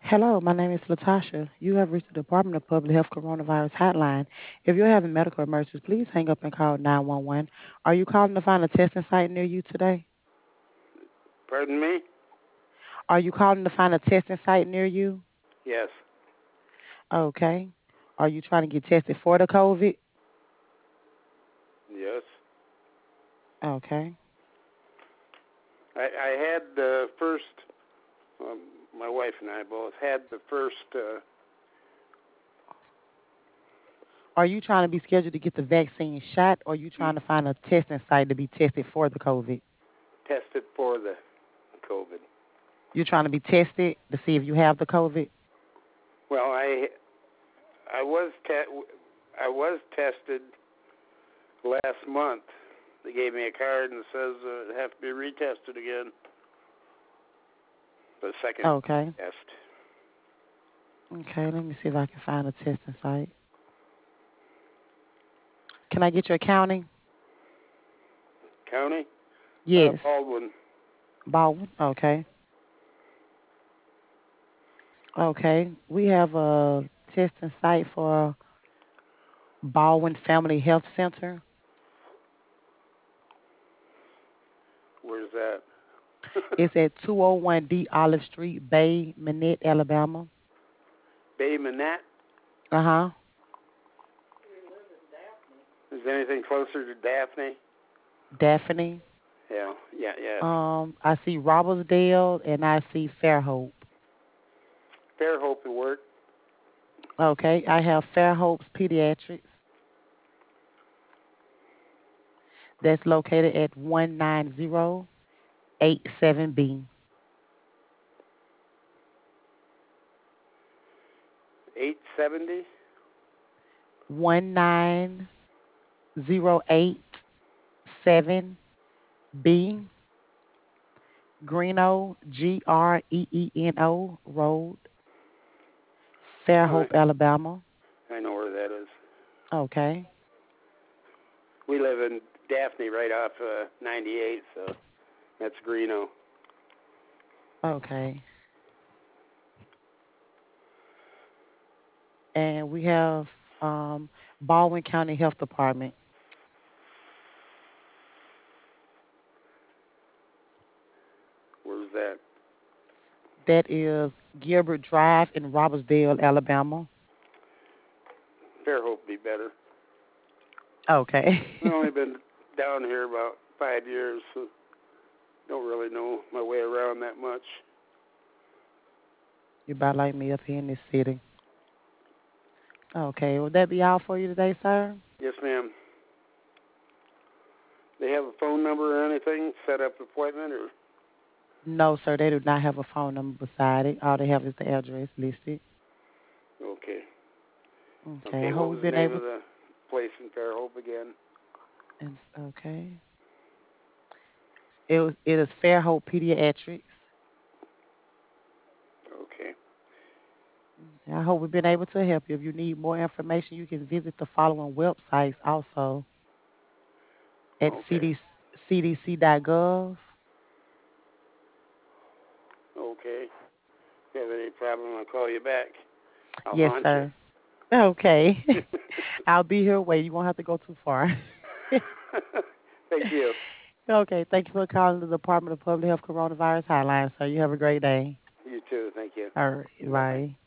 Hello, my name is Latasha. You have reached the Department of Public Health Coronavirus Hotline. If you're having medical emergencies, please hang up and call 911. Are you calling to find a testing site near you today? Pardon me? Are you calling to find a testing site near you? Yes. Okay. Are you trying to get tested for the COVID? Yes. Okay. I had the first, um, my wife and I both had the first Are you trying to be scheduled to get the vaccine shot, or are you trying to find a testing site to be tested for the COVID? tested for the COVID. You're trying to be tested to see if you have the COVID? Well, I was I was tested last month. They gave me a card and it says it have to be retested again. The second Okay. test. Okay, let me see if I can find a testing site. Can I get your accounting? County? Yes. Baldwin. Baldwin. Okay. Okay. We have a testing site for Baldwin Family Health Center. Where's that? It's at 201D Olive Street, Bay Minette, Alabama. Bay Minette. Uh-huh. Is there anything closer to Daphne? Daphne. Yeah. Yeah. Yes. I see Robertsdale and I see Fairhope. Fairhope will work. Okay. I have Fairhope's Pediatrics. That's located at 19087B. 870. 19087B. Greeno, Greeno Road, Oh, Fairhope, Alabama. I know where that is. Okay. We live in Daphne, right off 98, so that's Greeno. Okay. And we have um, Baldwin County Health Department. Where's that? That is Gilbert Drive in Robertsdale, Alabama. Fairhope be better. Okay. I've only been down here about 5 years, so don't really know my way around that much. You about like me up here in this city. Okay. Will that be all for you today, sir? Yes, ma'am. They have a phone number or anything? Set up appointment or? No, sir. They do not have a phone number beside it. All they have is the address listed. Okay. Okay. I Okay. hope What we've was the been name able. of the place in Fairhope again? Okay. It is Fairhope Pediatrics. Okay. I hope we've been able to help you. If you need more information, you can visit the following websites also at Okay. cdc.gov. Okay. If you have any problem, I'll call you back. I'll Yes, haunt you. sir. Okay. I'll be here waiting. You won't have to go too far. Thank you. Okay. Thank you for calling the Department of Public Health Coronavirus Hotline, sir. You have a great day. You too. Thank you. All right. Bye bye. Bye.